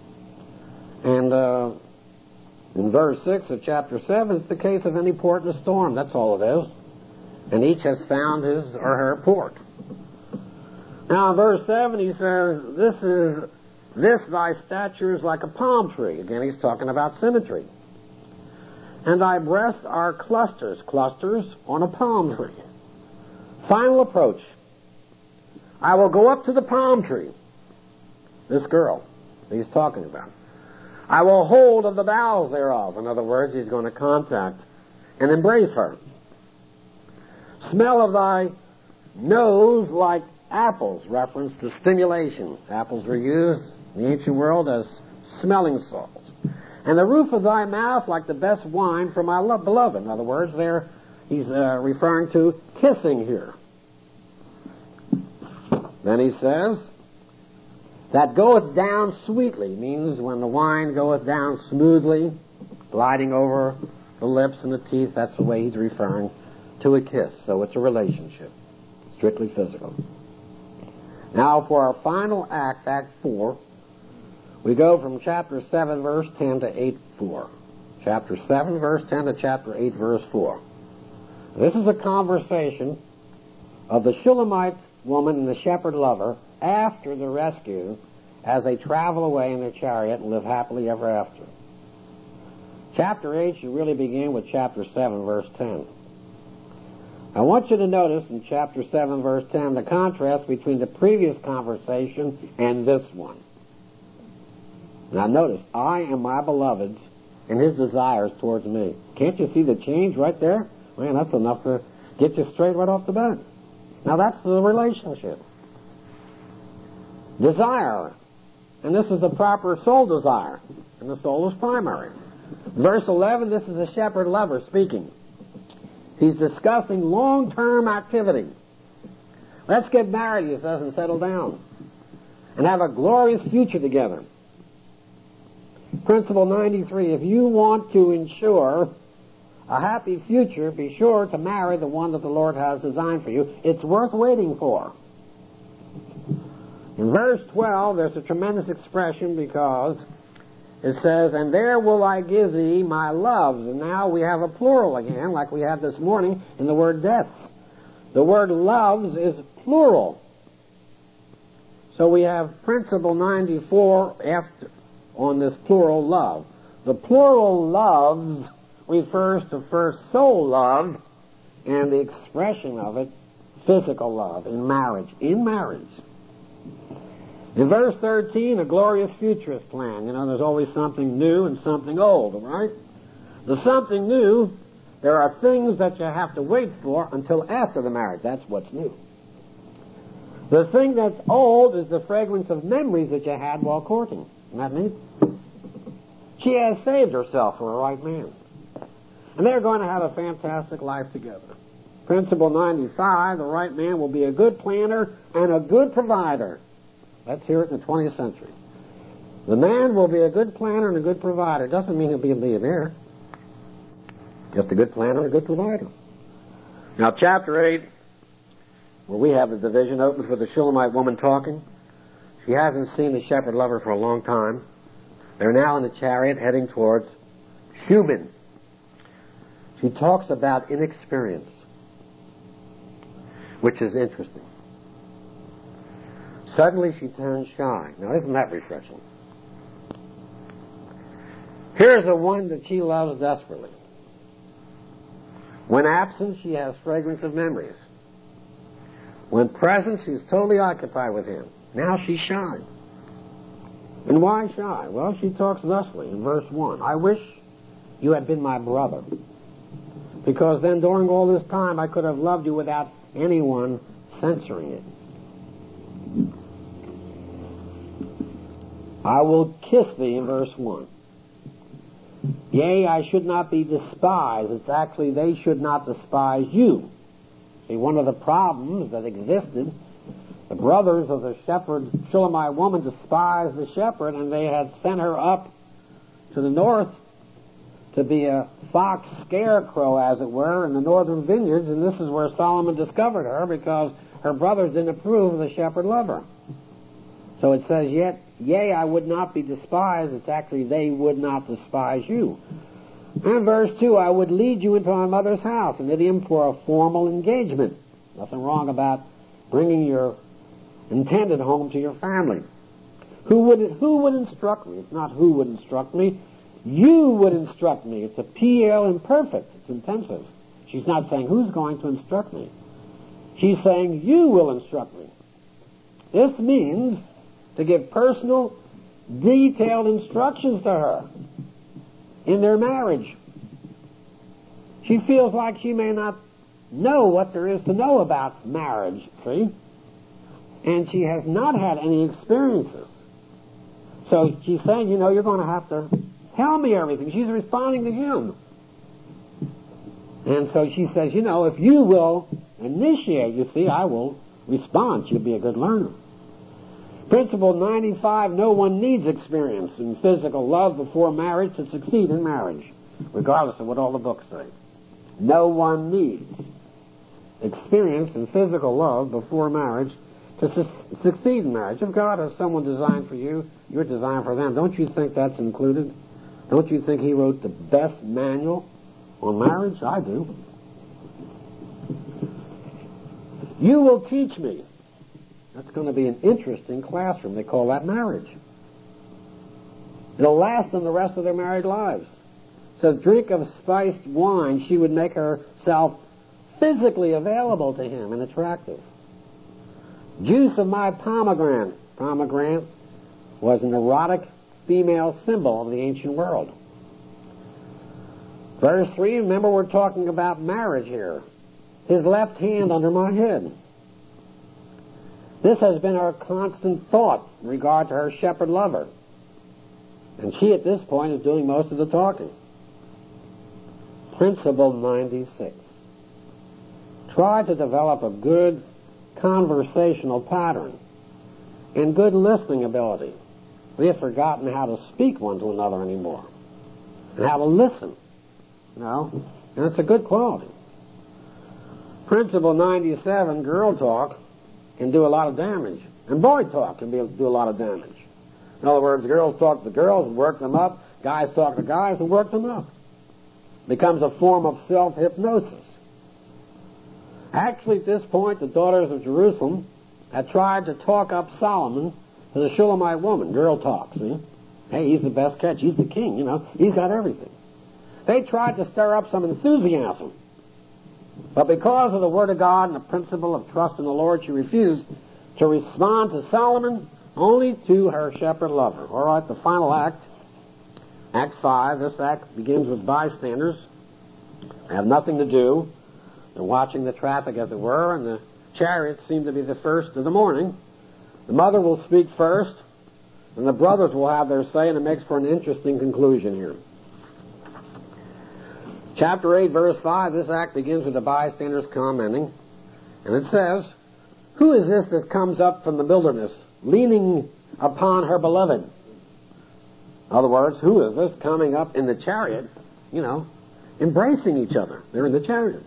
And in verse 6 of chapter 7, it's the case of any port in a storm. That's all it is. And each has found his or her port. Now in verse 7 he says, this thy stature is like a palm tree. Again, he's talking about symmetry. And thy breasts are clusters on a palm tree. Final approach. I will go up to the palm tree. This girl he's talking about. I will hold of the boughs thereof. In other words, he's going to contact and embrace her. Smell of thy nose like apples, reference to stimulation. Apples were used in the ancient world as smelling salts. And the roof of thy mouth like the best wine for my beloved. In other words, there he's referring to kissing here. Then he says, that goeth down sweetly, means when the wine goeth down smoothly, gliding over the lips and the teeth. That's the way he's referring to a kiss. So it's a relationship, strictly physical. Now for our final act, Act 4, We go from chapter 7, verse 10 to 8:4. Chapter 7, verse 10 to chapter 8, verse 4. This is a conversation of the Shulamite woman and the shepherd lover after the rescue as they travel away in their chariot and live happily ever after. Chapter 8 should really begin with chapter 7, verse 10. I want you to notice in chapter 7, verse 10, the contrast between the previous conversation and this one. Now notice, I am my beloved's and his desires towards me. Can't you see the change right there? Man, that's enough to get you straight right off the bat. Now that's the relationship. Desire. And this is the proper soul desire. And the soul is primary. Verse 11, this is a shepherd lover speaking. He's discussing long-term activity. Let's get married, he says, and settle down. And have a glorious future together. Principle 93, if you want to ensure a happy future, be sure to marry the one that the Lord has designed for you. It's worth waiting for. In verse 12, there's a tremendous expression because it says, and there will I give thee my loves. And now we have a plural again, like we had this morning in the word deaths. The word loves is plural. So we have principle 94 after on this plural love. The plural loves refers to first soul love and the expression of it, physical love in marriage. In marriage. In verse 13, a glorious futurist plan. You know, there's always something new and something old, right? The something new, there are things that you have to wait for until after the marriage. That's what's new. The thing that's old is the fragrance of memories that you had while courting. Isn't that neat? She has saved herself for a right man. And they're going to have a fantastic life together. Principle 95, the right man will be a good planner and a good provider. Let's hear it in the 20th century. The man will be a good planner and a good provider. Doesn't mean he'll be a millionaire. Just a good planner and a good provider. Now, chapter 8, where we have the division, opens with the Shulamite woman talking. She hasn't seen the shepherd lover for a long time. They're now in the chariot heading towards Shubin. She talks about inexperience, which is interesting. Suddenly she turns shy. Now, isn't that refreshing? Here's the one that she loves desperately. When absent, she has fragrance of memories. When present, she's totally occupied with him. Now she's shy. And why shy? Well, she talks thusly in verse 1. I wish you had been my brother, because then during all this time I could have loved you without anyone censoring it. I will kiss thee in verse 1. Yea, I should not be despised. It's actually they should not despise you. See, one of the problems that existed, the brothers of the shepherd, Shulamite woman, despised the shepherd, and they had sent her up to the north to be a fox scarecrow, as it were, in the northern vineyards, and this is where Solomon discovered her, because her brothers didn't approve of the shepherd lover. So it says, yea, I would not be despised. It's actually, they would not despise you. And verse 2, I would lead you into my mother's house, an idiom for a formal engagement. Nothing wrong about bringing your intended home to your family. Who would instruct me? It's not who would instruct me. You would instruct me. It's a PL imperfect. It's intensive. She's not saying who's going to instruct me. She's saying you will instruct me. This means to give personal, detailed instructions to her in their marriage. She feels like she may not know what there is to know about marriage, see? And she has not had any experiences. So she's saying, you're going to have to tell me everything. She's responding to him. And so she says, if you will initiate, you see, I will respond. She'll be a good learner. Principle 95, no one needs experience in physical love before marriage to succeed in marriage, regardless of what all the books say. No one needs experience in physical love before marriage to succeed in marriage. If God has someone designed for you, you're designed for them. Don't you think that's included? Don't you think he wrote the best manual on marriage? I do. You will teach me. That's going to be an interesting classroom. They call that marriage. It'll last them the rest of their married lives. So drink of spiced wine, she would make herself physically available to him and attractive. Juice of my pomegranate. Pomegranate was an erotic female symbol of the ancient world. Verse 3, remember we're talking about marriage here. His left hand under my head. This has been her constant thought in regard to her shepherd lover. And she at this point is doing most of the talking. Principle 96. Try to develop a good conversational pattern and good listening ability. We have forgotten how to speak one to another anymore and how to listen. And it's a good quality. Principle 97, girl talk can do a lot of damage, and boy talk can do a lot of damage. In other words, girls talk to girls and work them up, guys talk to guys and work them up. It becomes a form of self-hypnosis. Actually, at this point, the daughters of Jerusalem had tried to talk up Solomon to the Shulamite woman. Girl talk, see? Hey, he's the best catch. He's the king, He's got everything. They tried to stir up some enthusiasm. But because of the Word of God and the principle of trust in the Lord, she refused to respond to Solomon, only to her shepherd lover. All right, the final act, Act 5. This act begins with bystanders. They have nothing to do. They're watching the traffic, as it were, and the chariots seem to be the first of the morning. The mother will speak first, and the brothers will have their say, and it makes for an interesting conclusion here. Chapter 8, verse 5, this act begins with the bystanders commenting, and it says, "Who is this that comes up from the wilderness, leaning upon her beloved?" In other words, who is this coming up in the chariot, embracing each other? They're in the chariot.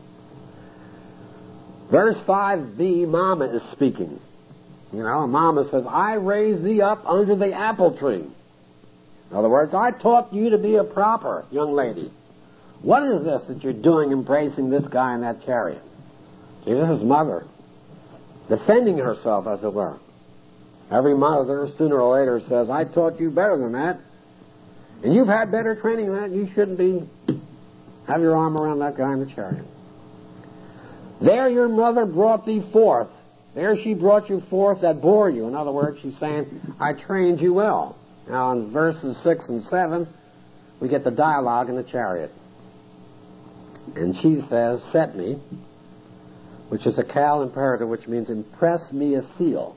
Verse 5b, Mama is speaking. Mama says, "I raised thee up under the apple tree." In other words, I taught you to be a proper young lady. What is this that you're doing embracing this guy in that chariot? See, this is mother defending herself, as it were. Every mother, sooner or later, says, "I taught you better than that, and you've had better training than that. You shouldn't have your arm around that guy in the chariot." There your mother brought thee forth. There she brought you forth that bore you. In other words, she's saying, I trained you well. Now in verses 6 and 7, we get the dialogue in the chariot. And she says, "Set me," which is a cal imperative, which means impress me a seal.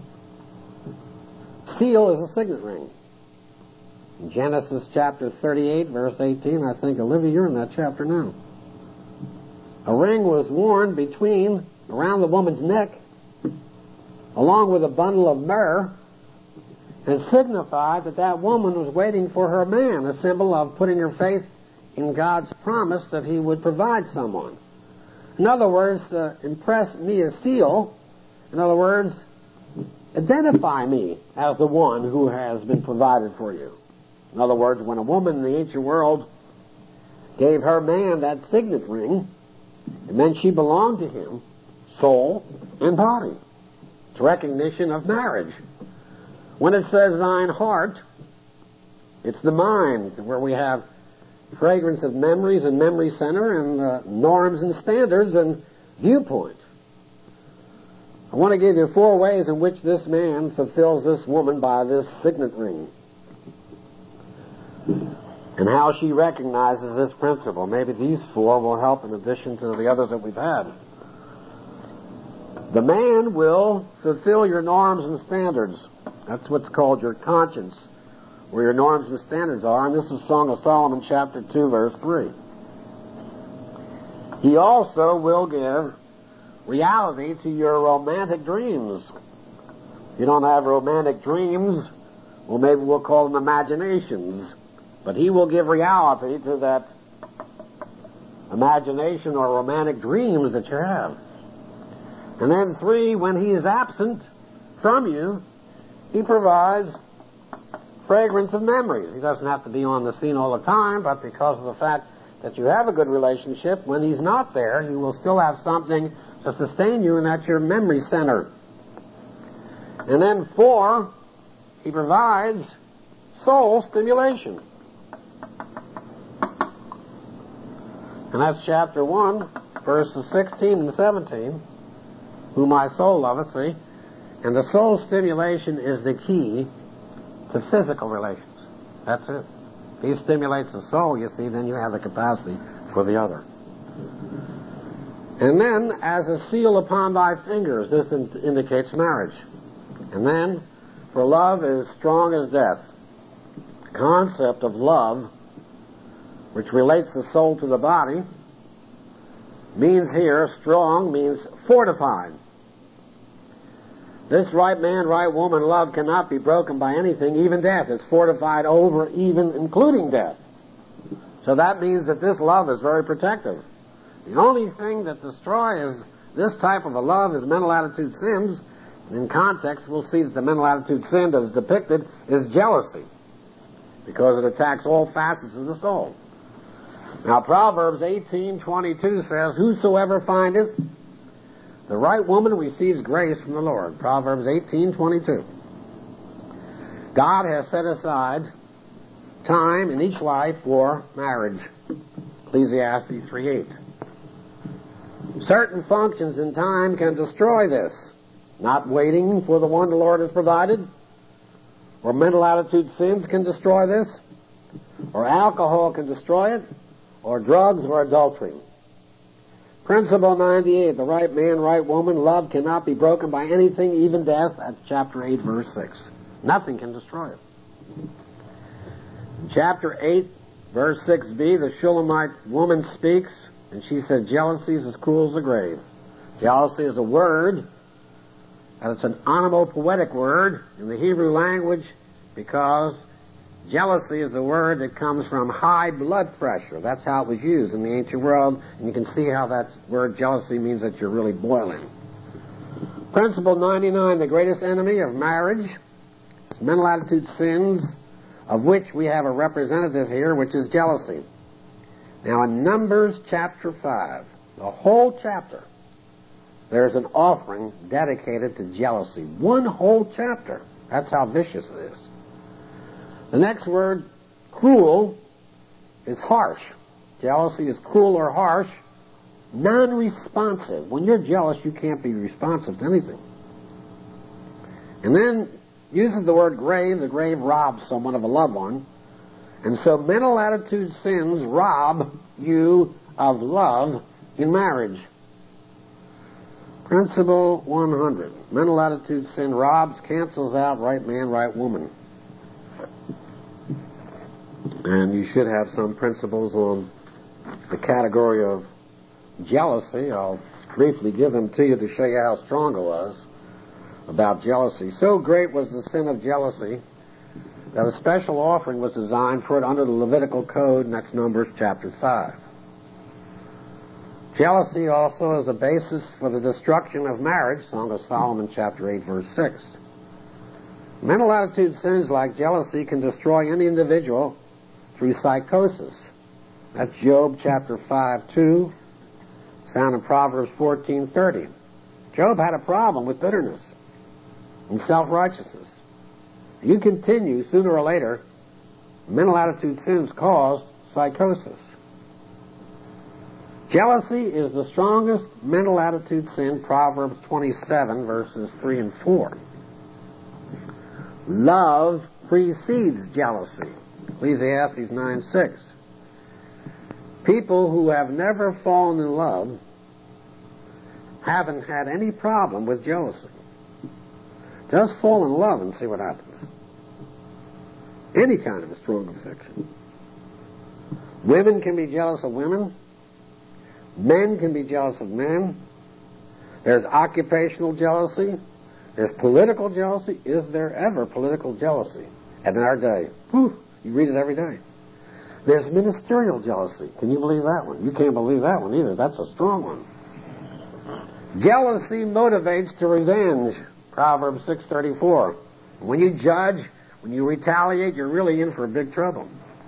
Seal is a signet ring. In Genesis chapter 38, verse 18, I think, Olivia, you're in that chapter now. A ring was worn around the woman's neck, along with a bundle of myrrh, and signified that woman was waiting for her man, a symbol of putting her faith in God's promise that he would provide someone. In other words, impress me a seal. In other words, identify me as the one who has been provided for you. In other words, when a woman in the ancient world gave her man that signet ring, it meant she belonged to him, soul and body. It's recognition of marriage. When it says thine heart, it's the mind, where we have fragrance of memories and memory center and norms and standards and viewpoint. I want to give you 4 ways in which this man fulfills this woman by this signet ring, and how she recognizes this principle. Maybe these 4 will help in addition to the others that we've had. The man will fulfill your norms and standards. That's what's called your conscience, where your norms and standards are, and this is Song of Solomon chapter 2, verse 3. He also will give reality to your romantic dreams. If you don't have romantic dreams, well, maybe we'll call them imaginations, but he will give reality to that imagination or romantic dreams that you have. And then 3, when he is absent from you, he provides fragrance of memories. He doesn't have to be on the scene all the time, but because of the fact that you have a good relationship, when he's not there, you will still have something to sustain you, and that's your memory center. And then 4, he provides soul stimulation. And that's chapter 1, verses 16 and 17. Who my soul loveth, see? And the soul stimulation is the key to physical relations. That's it. If he stimulates the soul, you see, then you have the capacity for the other. And then, as a seal upon thy fingers, this indicates marriage. And then, for love is strong as death. The concept of love, which relates the soul to the body, means here, strong means fortified. This right man, right woman love cannot be broken by anything, even death. It's fortified over, even including death. So that means that this love is very protective. The only thing that destroys this type of a love is mental attitude sins. In context, we'll see that the mental attitude sin that is depicted is jealousy, because it attacks all facets of the soul. Now, Proverbs 18:22 says, whosoever findeth the right woman receives grace from the Lord. Proverbs 18:22. God has set aside time in each life for marriage. Ecclesiastes 3:8. Certain functions in time can destroy this. Not waiting for the one the Lord has provided, or mental attitude sins can destroy this, or alcohol can destroy it, or drugs or adultery. Principle 98, the right man, right woman, love cannot be broken by anything, even death. That's chapter 8, verse 6. Nothing can destroy it. In chapter 8, verse 6b, the Shulamite woman speaks, and she said, jealousy is as cruel as the grave. Jealousy is a word, and it's an onomatopoetic word in the Hebrew language, because jealousy is a word that comes from high blood pressure. That's how it was used in the ancient world, and you can see how that word jealousy means that you're really boiling. Principle 99, the greatest enemy of marriage is mental attitude sins, of which we have a representative here, which is jealousy. Now, in Numbers chapter 5, the whole chapter, there's an offering dedicated to jealousy. One whole chapter. That's how vicious it is. The next word, cruel, is harsh. Jealousy is cruel or harsh, non-responsive. When you're jealous, you can't be responsive to anything. And then uses the word grave. The grave robs someone of a loved one. And so mental attitude sins rob you of love in marriage. Principle 100. Mental attitude sin robs, cancels out right man, right woman. And you should have some principles on the category of jealousy. I'll briefly give them to you to show you how strong it was about jealousy. So great was the sin of jealousy that a special offering was designed for it under the Levitical code, and that's Numbers chapter 5. Jealousy also is a basis for the destruction of marriage, Song of Solomon chapter 8, verse 6. Mental attitude sins like jealousy can destroy any individual through psychosis. That's Job chapter 5:2. It's found in Proverbs 14:30. Job had a problem with bitterness and self-righteousness. You continue, sooner or later, mental attitude sins caused psychosis. Jealousy is the strongest mental attitude sin, Proverbs 27, verses 3 and 4. Love precedes jealousy, Ecclesiastes 9:6. People who have never fallen in love haven't had any problem with jealousy. Just fall in love and see what happens. Any kind of a strong affection. Women can be jealous of women. Men can be jealous of men. There's occupational jealousy. There's political jealousy. Is there ever political jealousy? And in our day, you read it every day. There's ministerial jealousy. Can you believe that one? You can't believe that one either. That's a strong one. Jealousy motivates to revenge. Proverbs 6:34. When you judge, when you retaliate, you're really in for big trouble.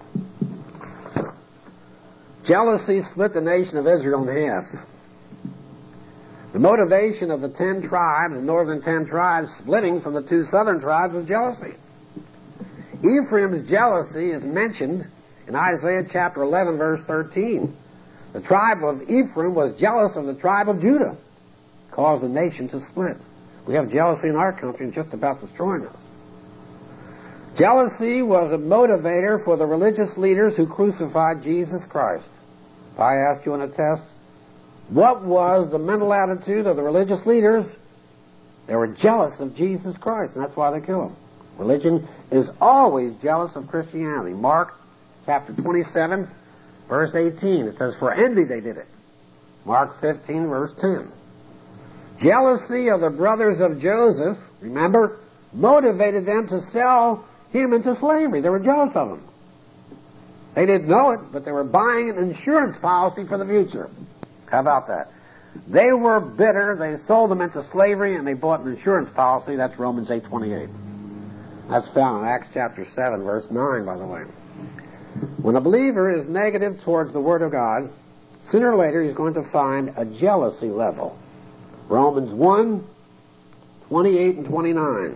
Jealousy split the nation of Israel in half. The motivation of the 10 tribes, the northern 10 tribes, splitting from the 2 southern tribes was jealousy. Ephraim's jealousy is mentioned in Isaiah chapter 11, verse 13. The tribe of Ephraim was jealous of the tribe of Judah, caused the nation to split. We have jealousy in our country and just about destroying us. Jealousy was a motivator for the religious leaders who crucified Jesus Christ. If I asked you in a test, what was the mental attitude of the religious leaders? They were jealous of Jesus Christ, and that's why they killed him. Religion is always jealous of Christianity. Mark chapter 27, verse 18. It says, for envy they did it. Mark 15, verse 10. Jealousy of the brothers of Joseph, remember, motivated them to sell him into slavery. They were jealous of him. They didn't know it, but they were buying an insurance policy for the future. How about that? They were bitter. They sold him into slavery, and they bought an insurance policy. That's Romans 8:28. That's found in Acts chapter 7, verse 9, by the way. When a believer is negative towards the Word of God, sooner or later he's going to find a jealousy level. Romans 1:28 and 29.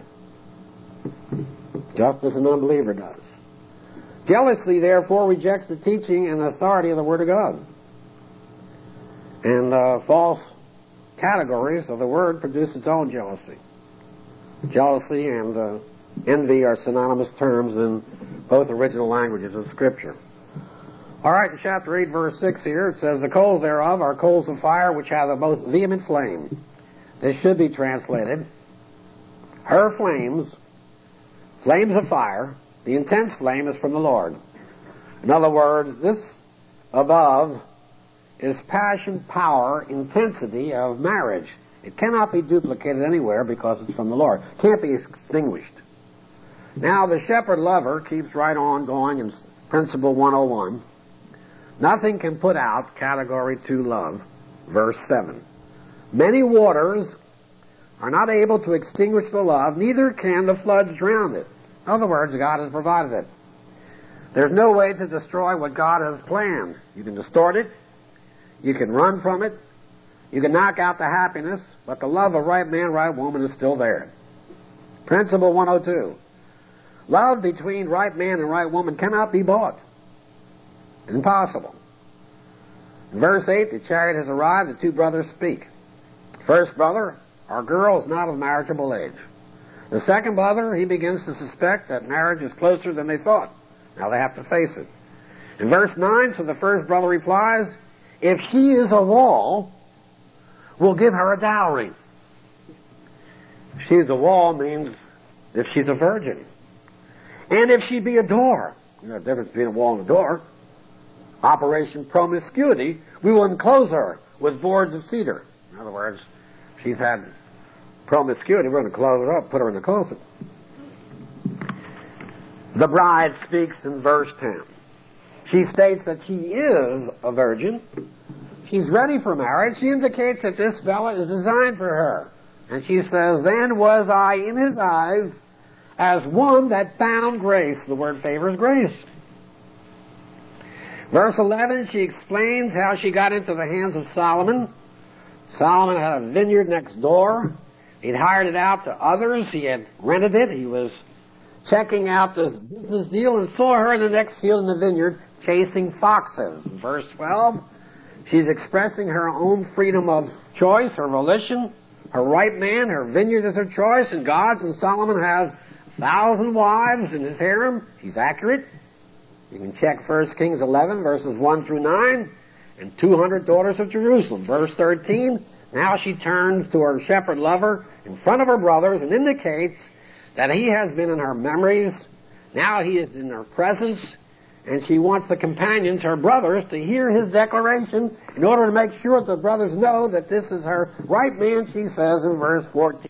Just as an unbeliever does. Jealousy, therefore, rejects the teaching and authority of the Word of God. And false categories of the Word produce its own jealousy. Jealousy and envy are synonymous terms in both original languages of Scripture. All right, in chapter 8, verse 6 here, it says, the coals thereof are coals of fire which have a most vehement flame. This should be translated, her flames, flames of fire, the intense flame is from the Lord. In other words, this above is passion, power, intensity of marriage. It cannot be duplicated anywhere because it's from the Lord. It can't be extinguished. Now, the shepherd lover keeps right on going in Principle 101. Nothing can put out category 2 love, verse 7. Many waters are not able to extinguish the love, neither can the floods drown it. In other words, God has provided it. There's no way to destroy what God has planned. You can distort it, you can run from it, you can knock out the happiness, but the love of right man, right woman is still there. Principle 102. Love between right man and right woman cannot be bought. Impossible. In verse 8, the chariot has arrived, the 2 brothers speak. First brother, our girl is not of marriageable age. The second brother, he begins to suspect that marriage is closer than they thought. Now they have to face it. In verse 9, so the first brother replies, if she is a wall, we'll give her a dowry. If she's a wall means if she's a virgin. And if she be a door, you know the difference between a wall and a door, Operation Promiscuity, we will enclose her with boards of cedar. In other words, she's had promiscuity, we're going to close her up, put her in the closet. The bride speaks in verse 10. She states that she is a virgin. She's ready for marriage. She indicates that this fella is designed for her. And she says, then was I in his eyes as one that found grace. The word favor is grace. Verse 11, she explains how she got into the hands of Solomon. Solomon had a vineyard next door. He'd hired it out to others. He had rented it. He was checking out this business deal and saw her in the next field in the vineyard chasing foxes. Verse 12, she's expressing her own freedom of choice, her volition, her right man, her vineyard is her choice, and God's, and Solomon has 1,000 wives in his harem. She's accurate. You can check 1 Kings 11, verses 1 through 9, and 200 daughters of Jerusalem. Verse 13, now she turns to her shepherd lover in front of her brothers and indicates that he has been in her memories. Now he is in her presence, and she wants the companions, her brothers, to hear his declaration in order to make sure that the brothers know that this is her right man, she says in verse 14.